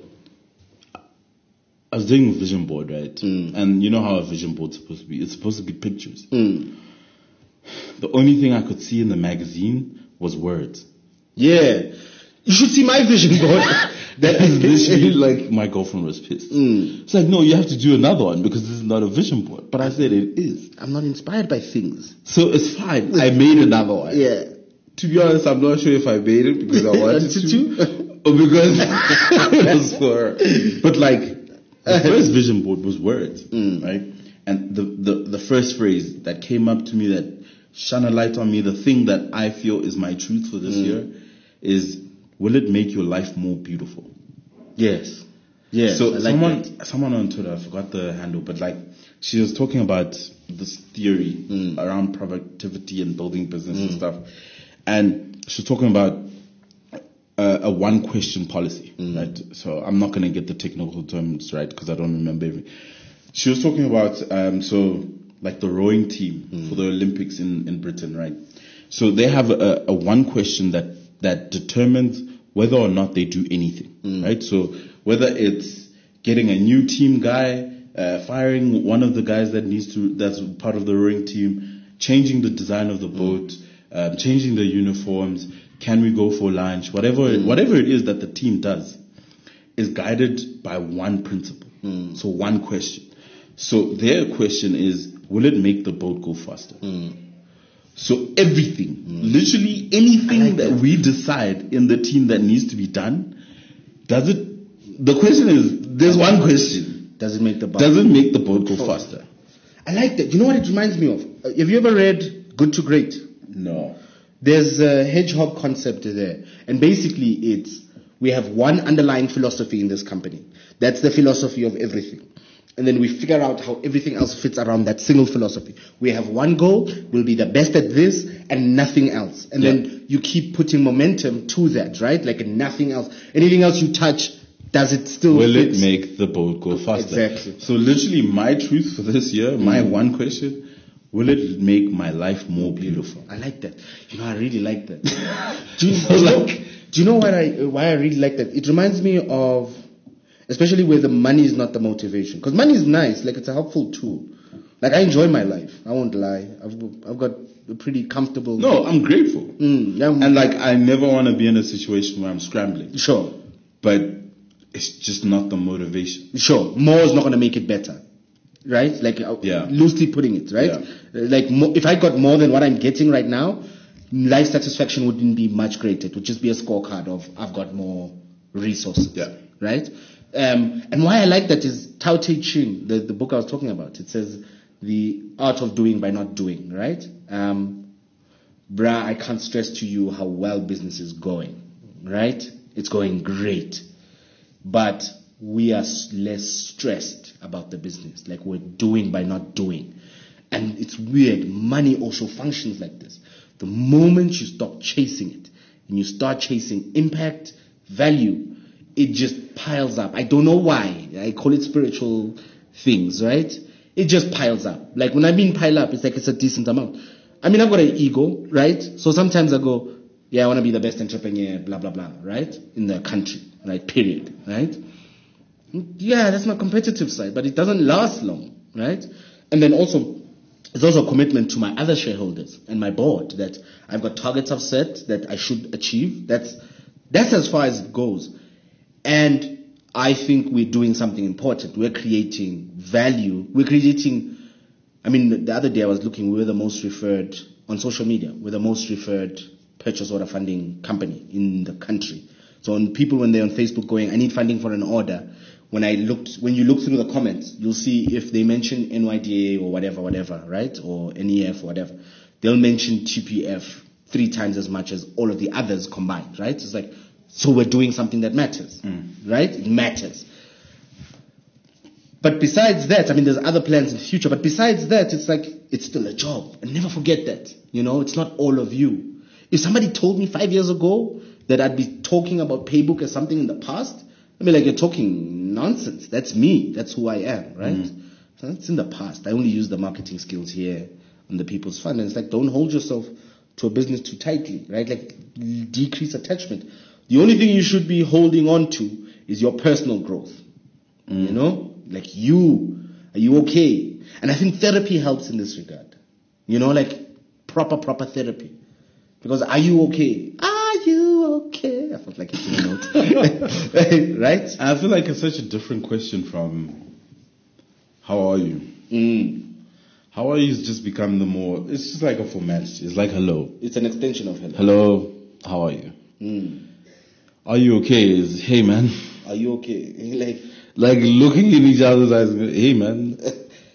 I was doing a vision board, right? Mm. And you know how a vision board's supposed to be? It's supposed to be pictures. Mm. The only thing I could see in the magazine was words. Yeah. You should see my vision board. That is literally like, my girlfriend was pissed. Mm. It's like, no, you have to do another one because this is not a vision board. But I said it is. I'm not inspired by things. So it's fine. I made another one. Yeah. To be honest, I'm not sure if I made it because I wanted Wanted to. to? Or because it was for her. But like, the first vision board was words, Mm. right? And the, the, the first phrase that came up to me that shone a light on me, the thing that I feel is my truth for this Mm. year is, will it make your life more beautiful? Yes. Yes. So I like someone, that. someone on Twitter, I forgot the handle, but like she was talking about this theory Mm. around productivity and building business and stuff, and she was talking about a, a one question policy, right? So I'm not going to get the technical terms right because I don't remember everything. She was talking about um, so like the rowing team for the Olympics in, in Britain, right? So they have a, a one question that that determines whether or not they do anything, right? So whether it's getting a new team guy, uh, firing one of the guys that needs to that's part of the rowing team, changing the design of the boat, um, changing the uniforms, can we go for lunch, whatever whatever it is that the team does, is guided by one principle. So one question. So their question is, will it make the boat go faster? So everything, literally anything like that that. we decide in the team that needs to be done, does it, the question is, there's one question. Does it make the boat? Does it make the boat go faster? I like that. You know what it reminds me of? Uh, Have you ever read Good to Great? No. There's a hedgehog concept there. And basically it's, we have one underlying philosophy in this company. That's the philosophy of everything. And then we figure out how everything else fits around that single philosophy. We have one goal, we'll be the best at this and nothing else. And Yeah. then you keep putting momentum to that, right? Like nothing else. Anything else you touch, does it still Will fit? it make the boat go faster? Exactly. So literally my truth for this year, my one question, will it make my life more beautiful? I like that. You know, I really like that. do, you, do, you know, do you know why I, why I really like that? It reminds me of, especially where the money is not the motivation. Because money is nice, like it's a helpful tool. Like I enjoy my life. I won't lie. I've, I've got a pretty comfortable... No, I'm grateful. Mm, yeah, I'm- And like, I never want to be in a situation where I'm scrambling. Sure. But it's just not the motivation. Sure. More is not going to make it better. Right? Like, uh, Yeah. loosely putting it, right? Yeah. Uh, Like, mo- if I got more than what I'm getting right now, life satisfaction wouldn't be much greater. It would just be a scorecard of, I've got more resources. Yeah. Right? Um, and why I like that is Tao Te Ching, the, the book I was talking about. It says, the art of doing by not doing, right? Um, bruh, I can't stress to you how well business is going, right? It's going great. But we are s- less stressed about the business, like we're doing by not doing. And it's weird, money also functions like this. The moment you stop chasing it, and you start chasing impact, value, it just piles up. I don't know why. I call it spiritual things, right? It just piles up. Like when I mean pile up, it's like it's a decent amount. I mean, I've got an ego, right? So sometimes I go, yeah, I want to be the best entrepreneur, blah, blah, blah, right? In the country, right? Period, right? Yeah, that's my competitive side, but it doesn't last long, right? And then also, it's also a commitment to my other shareholders and my board that I've got targets I've set that I should achieve. That's, that's as far as it goes. And I think we're doing something important. We're creating value. We're creating, I mean, the other day I was looking, we were the most referred, on social media, we're the most referred purchase order funding company in the country. So when people, when they're on Facebook going, I need funding for an order, when I looked, when you look through the comments, you'll see if they mention N Y D A or whatever, whatever, right? Or N E F or whatever, they'll mention T P F three times as much as all of the others combined, right? It's like, so we're doing something that matters, right? It matters. But besides that, I mean, there's other plans in the future, but besides that, it's like, it's still a job. And never forget that, you know, it's not all of you. If somebody told me five years ago that I'd be talking about Paybook as something in the past, I'd be like, you're talking nonsense. That's me. That's who I am, right? Mm. So that's in the past. I only use the marketing skills here on the People's Fund. And it's like, don't hold yourself to a business too tightly, right? Like, decrease attachment. The only thing you should be holding on to is your personal growth. Mm. You know? Like, you. Are you okay? And I think therapy helps in this regard. You know, like, proper, proper therapy. Because are you okay? Are you okay? I felt like it's in a note. Right? I feel like it's such a different question from how are you? Mm. How are you has just become the more, it's just like a formality. It's like hello. It's an extension of hello. Hello, how are you? Mm. Are you okay? Is hey man. Are you okay? Like, like looking in each other's eyes, hey man.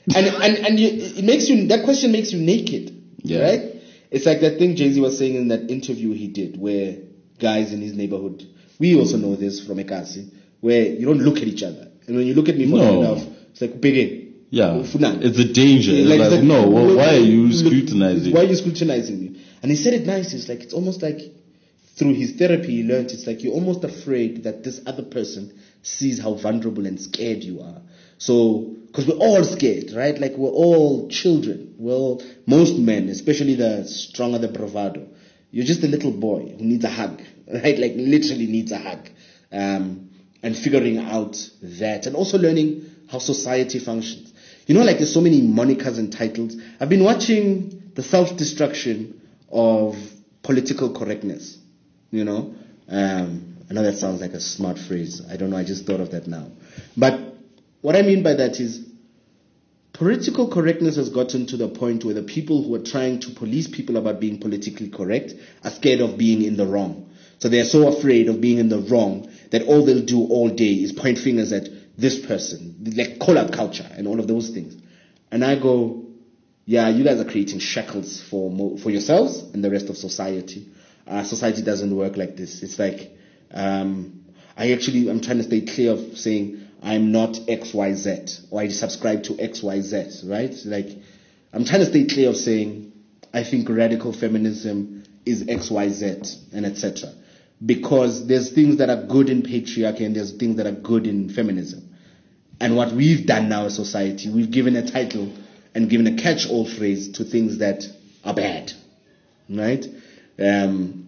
and and and you, it makes you that question makes you naked, Yeah. right? It's like that thing Jay-Z was saying in that interview he did, where guys in his neighborhood, we also know this from Ekasi, where you don't look at each other, and when you look at me for No. long enough, it's like big. Yeah, Funan. it's a danger. It's Like, like, it's like, no, well, look- why are you look- scrutinizing? Why are you scrutinizing me? And he said it nice. It's like it's almost like through his therapy he learned. It's like you're almost afraid that this other person sees how vulnerable and scared you are. So because we're all scared, right? Like we're all children. Well, most men, especially the stronger the bravado, you're just a little boy who needs a hug, right? Like literally needs a hug. Um, and figuring out that, and also learning how society functions. You know, like there's so many monikers and titles. I've been watching the self-destruction of political correctness. You know, um, I know that sounds like a smart phrase. I don't know. I just thought of that now. But what I mean by that is political correctness has gotten to the point where the people who are trying to police people about being politically correct are scared of being in the wrong. So they're so afraid of being in the wrong that all they'll do all day is point fingers at this person, like call-out culture and all of those things. And I go, yeah, you guys are creating shackles for mo- for yourselves and the rest of society. Uh, society doesn't work like this. It's like, um, I actually, I'm trying to stay clear of saying I'm not X Y Z or I subscribe to X Y Z, right? Like, I'm trying to stay clear of saying I think radical feminism is X Y Z and et cetera. Because there's things that are good in patriarchy and there's things that are good in feminism. And what we've done now as society, we've given a title and given a catch-all phrase to things that are bad, right? Um,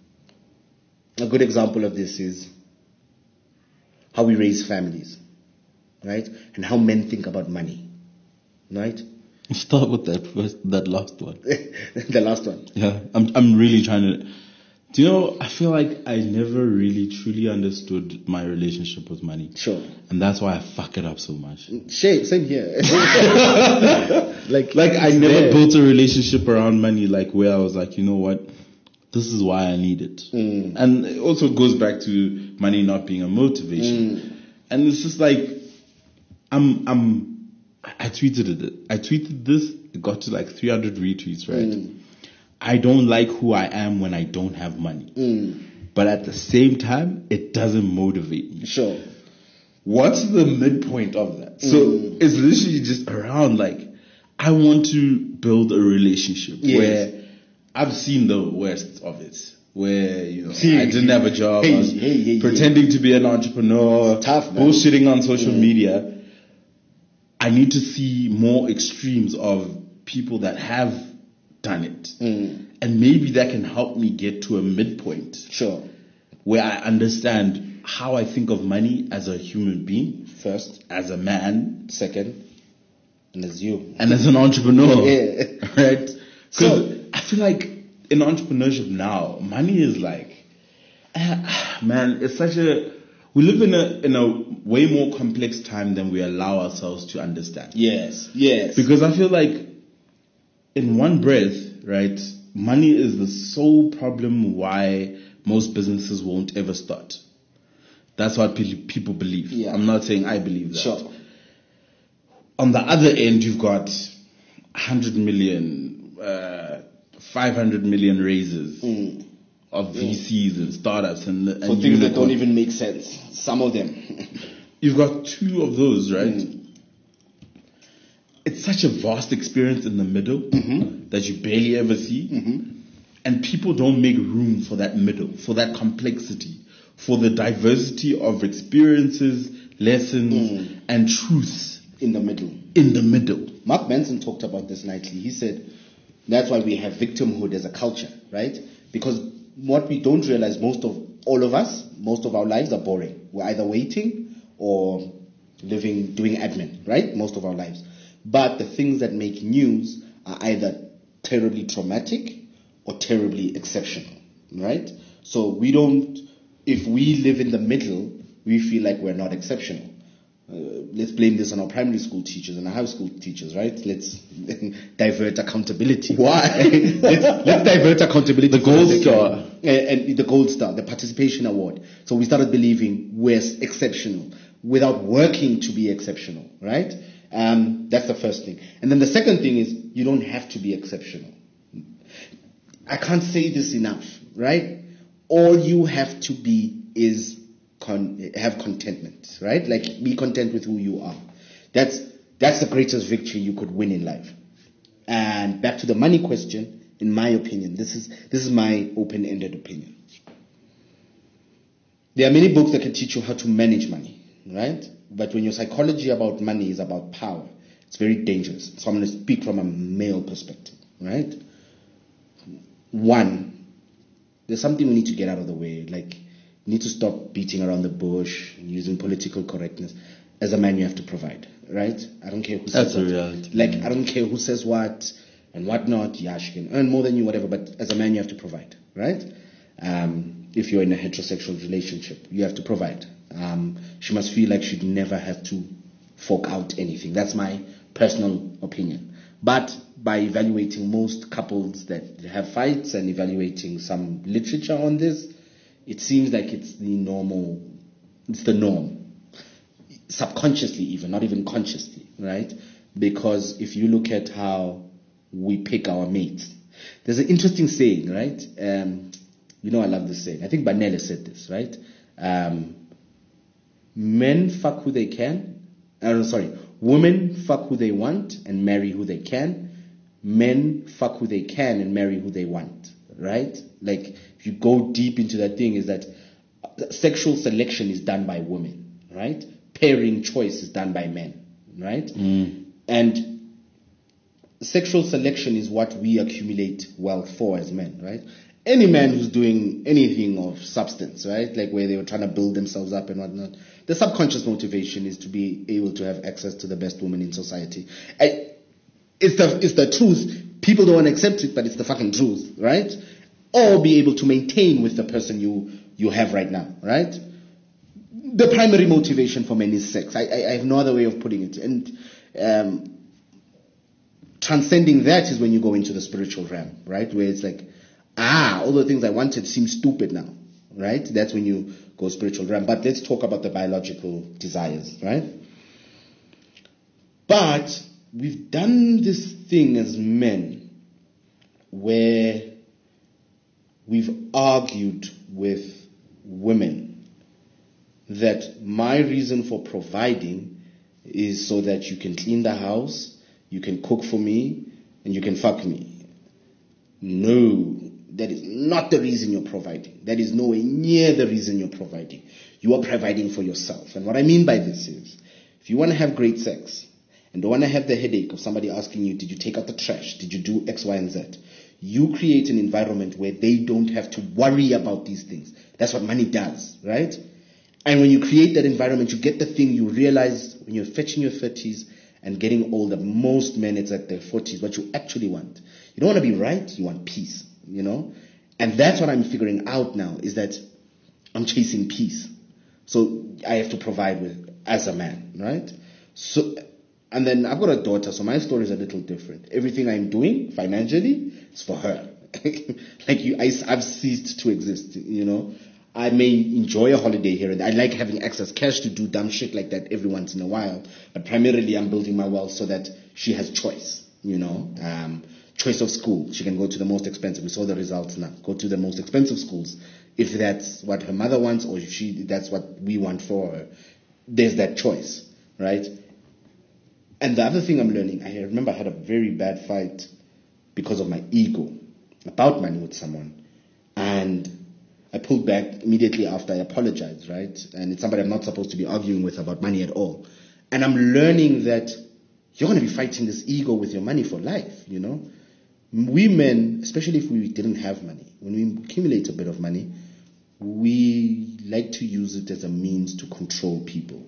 a good example of this is how we raise families, right? And how men think about money, right? Start with that first, that last one. The last one. Yeah, I'm I'm really trying to. Do you know? I feel like I never really truly understood my relationship with money. Sure. And that's why I fuck it up so much. Same, same here. like, Like I it's never there. built a relationship around money, like where I was like, you know what, this is why I need it. Mm. And it also goes back to money not being a motivation. Mm. And it's just like, I'm, I'm, I tweeted it. I tweeted this. It got to like three hundred retweets, right? Mm. I don't like who I am when I don't have money. Mm. But at the same time, it doesn't motivate me. Sure. What's the midpoint of that? So Mm. it's literally just around like, I want to build a relationship Yes. where I've seen the worst of it. Where, you know, See, I didn't have a job, hey, I was hey, hey, pretending to be an entrepreneur, It's tough, man. bullshitting on social Mm. media. I need to see more extremes of people that have done it. Mm. And maybe that can help me get to a midpoint Sure. where I understand how I think of money as a human being, First, as a man, second, and as you. and as an entrepreneur. Yeah. Right? So- Because I feel like in entrepreneurship now, money is like, ah, man, it's such a, we live in a, in a way more complex time than we allow ourselves to understand. Yes. Yes. Because I feel like in one breath, right, money is the sole problem why most businesses won't ever start. That's what pe- people believe. Yeah. I'm not saying I believe that. Sure. On the other end, you've got one hundred million, uh, five hundred million raises Mm. of V Cs and startups and, and For things that don't unicorns. even make sense. Some of them. You've got two of those, right? Mm. It's such a vast experience in the middle Mm-hmm. that you barely ever see. And people don't make room for that middle, for that complexity, for the diversity of experiences, lessons, Mm. and truths In the middle. in the middle. Mark Manson talked about this nicely. He said that's why we have victimhood as a culture, right? Because what we don't realize, most of all of us, most of our lives are boring. We're either waiting or living, doing admin, right? Most of our lives. But the things that make news are either terribly traumatic or terribly exceptional, right? So we don't, if we live in the middle, we feel like we're not exceptional. Uh, let's blame this on our primary school teachers and our high school teachers, right? Let's divert accountability. Why? let's, let's divert accountability. The for a gold second. star. Uh, and the gold star, the participation award. So we started believing we're exceptional without working to be exceptional, right? Um, that's the first thing. And then the second thing is you don't have to be exceptional. I can't say this enough, right? All you have to be is con- have contentment, right? Like be content with who you are. That's that's the greatest victory you could win in life. And back to the money question, in my opinion, this is this is my open-ended opinion. There are many books that can teach you how to manage money, right? But when your psychology about money is about power, it's very dangerous. So I'm going to speak from a male perspective, right? One, there's something we need to get out of the way. Like, you need to stop beating around the bush, using political correctness. As a man, you have to provide, right? I don't care who says That's a what. reality. Like, I don't care who says what and whatnot. Yeah, she can earn more than you, whatever. But as a man, you have to provide, right? Um, if you're in a heterosexual relationship, you have to provide. Um, she must feel like she'd never have to fork out anything. That's my personal opinion. But by evaluating most couples that have fights and evaluating some literature on this, it seems like it's the normal, it's the norm. Subconsciously even, not even consciously, right? Because if you look at how we pick our mates, there's an interesting saying, right? Um, you know I love this saying. I think Banele said this, right? Um, men fuck who they can. Uh, sorry, women fuck who they want and marry who they can. Men fuck who they can and marry who they want, right? Like, if you go deep into that thing, is that sexual selection is done by women, right? Pairing choice is done by men, right? Mm. And sexual selection is what we accumulate wealth for as men, right? Any man who's doing anything of substance, right? Like where they were trying to build themselves up and whatnot, the subconscious motivation is to be able to have access to the best woman in society. I, it's the it's the truth. People don't want to accept it, but it's the fucking truth, right? Or be able to maintain with the person you you have right now, right? The primary motivation for men is sex. I, I, I have no other way of putting it. And um, transcending that is when you go into the spiritual realm, right? Where it's like, ah, all the things I wanted seem stupid now, right? That's when you go spiritual realm. But let's talk about the biological desires, right? But we've done this thing as men where we've argued with women that my reason for providing is so that you can clean the house, you can cook for me, and you can fuck me. No, that is not the reason you're providing. That is nowhere near the reason you're providing. You are providing for yourself. And what I mean by this is, if you want to have great sex and don't want to have the headache of somebody asking you, did you take out the trash? Did you do X, Y, and Z? You create an environment where they don't have to worry about these things. That's what money does, right? And when you create that environment, you get the thing you realize when you're fetching your thirties and getting older. Most men, it's at their forties. What you actually want. You don't want to be right. You want peace, you know? And that's what I'm figuring out now, is that I'm chasing peace. So I have to provide with, as a man, right? So, and then I've got a daughter, so my story is a little different. Everything I'm doing financially is for her. Like you, I, I've ceased to exist, you know? I may enjoy a holiday here and there. I like having access cash to do dumb shit like that every once in a while. But primarily I'm building my wealth so that she has choice, you know, um, choice of school. She can go to the most expensive. We saw the results now. Go to the most expensive schools. If that's what her mother wants or if she, that's what we want for her, there's that choice, right? And the other thing I'm learning, I remember I had a very bad fight because of my ego about money with someone. And I pulled back immediately after I apologized, right? And it's somebody I'm not supposed to be arguing with about money at all. And I'm learning that you're going to be fighting this ego with your money for life, you know? We men, especially if we didn't have money, when we accumulate a bit of money, we like to use it as a means to control people.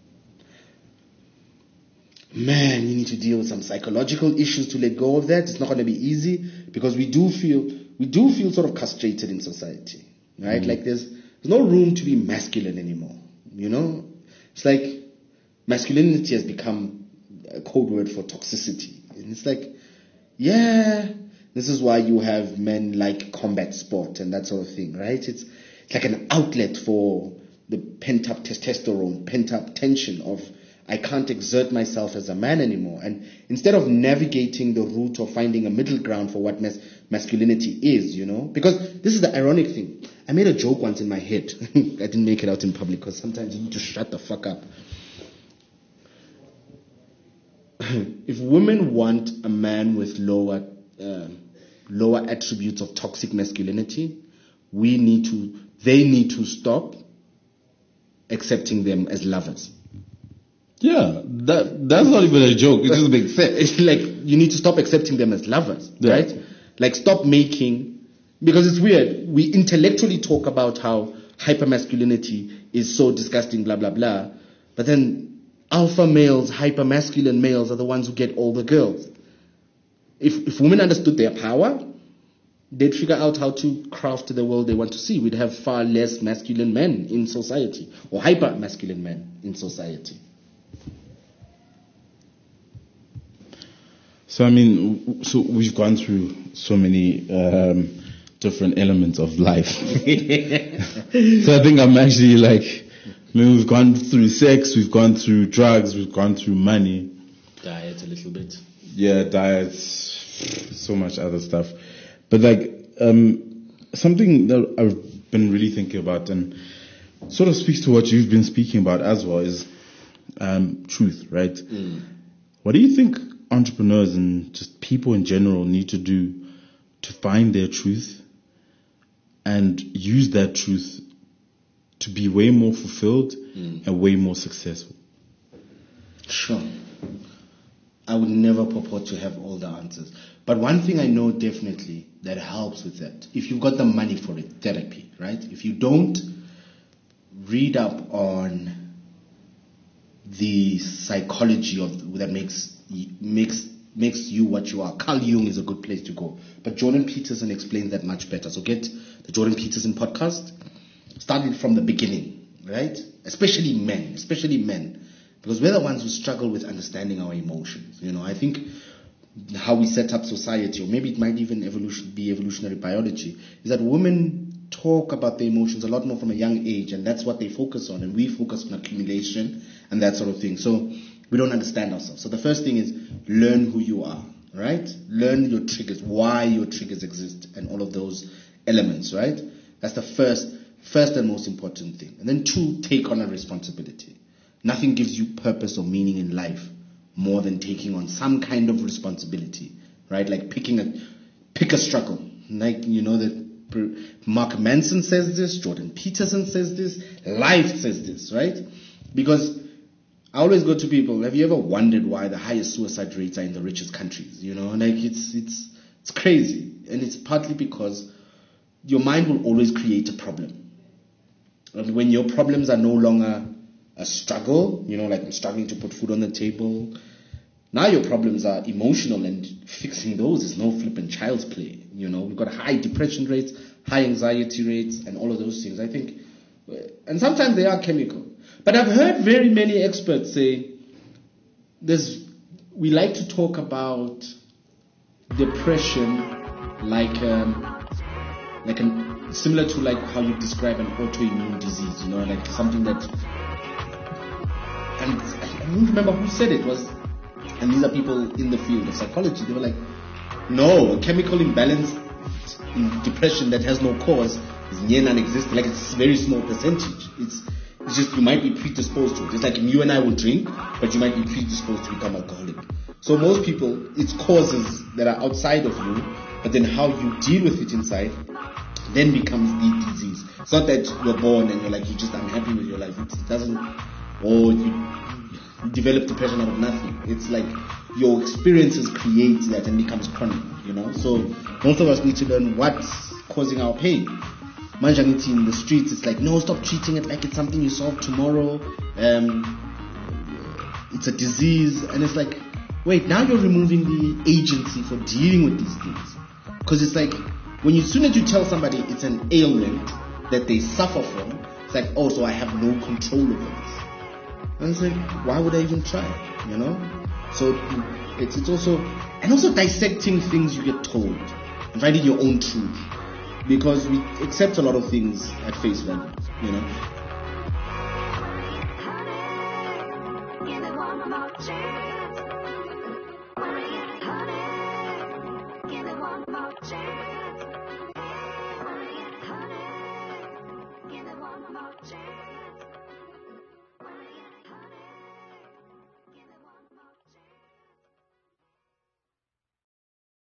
Man, you need to deal with some psychological issues to let go of that. It's not going to be easy because we do feel, we do feel sort of castrated in society. Right? Mm. Like there's, there's no room to be masculine anymore. You know? It's like masculinity has become a code word for toxicity. And it's like, yeah, this is why you have men like combat sport and that sort of thing, right? It's, it's like an outlet for the pent-up testosterone, pent-up tension of I can't exert myself as a man anymore. And instead of navigating the route of finding a middle ground for what mas- masculinity is, you know, because this is the ironic thing. I made a joke once in my head. I didn't make it out in public because sometimes you need to shut the fuck up. If women want a man with lower uh, lower attributes of toxic masculinity, we need to, they need to stop accepting them as lovers. Yeah, that that's not even a joke. It just makes sense. It's like you need to stop accepting them as lovers, Yeah. right? Like stop making, because it's weird. We intellectually talk about how hypermasculinity is so disgusting, blah blah blah, but then alpha males, hypermasculine males are the ones who get all the girls. If if women understood their power, they'd figure out how to craft the world they want to see. We'd have far less masculine men in society, or hyper-masculine men in society. So I mean, so we've gone through so many um, different elements of life. So I think I'm actually like, I mean, we've gone through sex, we've gone through drugs, we've gone through money. Diet a little bit. Yeah, diets, so much other stuff. But like, um, something that I've been really thinking about and sort of speaks to what you've been speaking about as well is um, truth, right? Mm. What do you think entrepreneurs and just people in general need to do to find their truth and use that truth to be way more fulfilled Mm. and way more successful? Sure. I would never purport to have all the answers. But one thing I know definitely that helps with that, if you've got the money for it, therapy, right? If you don't, read up on the psychology of that makes makes makes you what you are. Carl Jung is a good place to go. But Jordan Peterson explains that much better. So get the Jordan Peterson podcast. Started from the beginning, right? Especially men, especially men. Because we're the ones who struggle with understanding our emotions. You know, I think how we set up society, or maybe it might even evolution, be evolutionary biology, is that women talk about their emotions a lot more from a young age, and that's what they focus on, and we focus on accumulation and that sort of thing. So we don't understand ourselves. So the first thing is learn who you are, right? Learn your triggers, why your triggers exist, and all of those elements, right? That's the first, first and most important thing. And then two, take on a responsibility. Nothing gives you purpose or meaning in life more than taking on some kind of responsibility, right? Like picking a, pick a struggle. Like, you know, that Mark Manson says this, Jordan Peterson says this, life says this, right? Because I always go to people, have you ever wondered why the highest suicide rates are in the richest countries? You know, like it's, it's, it's crazy. And it's partly because your mind will always create a problem. And when your problems are no longer a struggle, you know, like I'm struggling to put food on the table. Now your problems are emotional, and fixing those is no flipping child's play. You know, we've got high depression rates, high anxiety rates, and all of those things. I think, and sometimes they are chemical. But I've heard very many experts say, there's, we like to talk about depression like, um, like an, similar to like how you describe an autoimmune disease. You know, like something that. And I don't remember who said it was, and these are people in the field of psychology. They were like, no, a chemical imbalance in depression that has no cause is near non-existent. Like it's a very small percentage. It's it's just you might be predisposed to it. It's like you and I will drink, but you might be predisposed to become alcoholic. So most people, it's causes that are outside of you, but then how you deal with it inside then becomes the disease. It's not that you're born and you're like, you're just unhappy with your life. It doesn't. Or you develop depression out of nothing. It's like your experiences create that and becomes chronic, you know. So most of us need to learn what's causing our pain. Manjaniti in the streets, it's like, no, stop treating it like it's something you solve tomorrow. Um, it's a disease. And it's like, wait, now you're removing the agency for dealing with these things. Because it's like, when you, as soon as you tell somebody it's an ailment that they suffer from, it's like, oh, so I have no control over this. And it's like, why would I even try? You know? So it's it's also, and also dissecting things you get told and finding your own truth, because we accept a lot of things at face value. You know? Give it one more chance. Honey, honey, give it one more chance.